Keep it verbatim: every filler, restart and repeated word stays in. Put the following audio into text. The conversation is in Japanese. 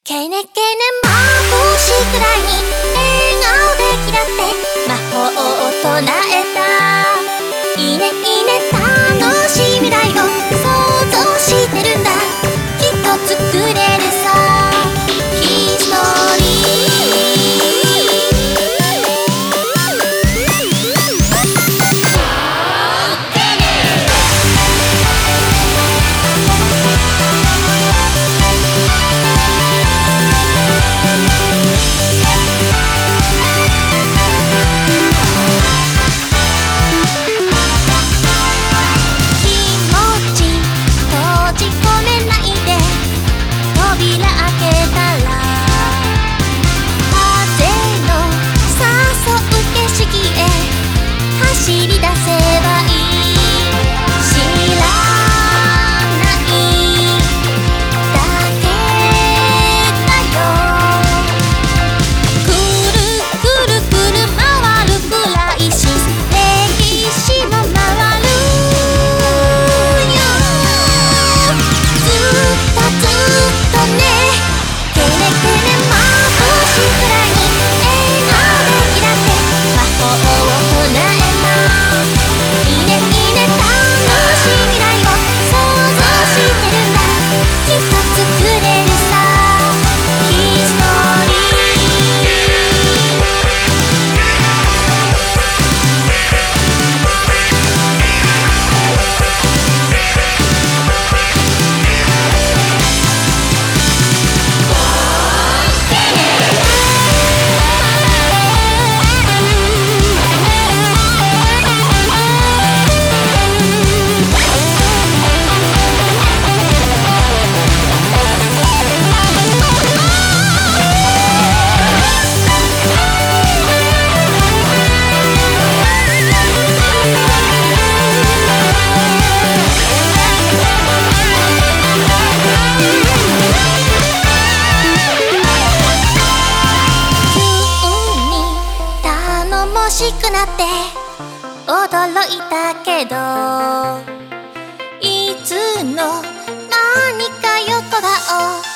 けねけね眩しいくらいに笑顔でキラって魔法を唱えた。いいねいいね楽しい未来を想像してるんだ。きっと作れるさヒストリ走り出せばいい。知らないだけだよ。くるくるくる回るクライシス歴史も回るよ。ずっとずっとねけねけね眩しいくらいに笑顔でキラって魔法を唱え欲しくなって驚いたけどいつの間にか横顔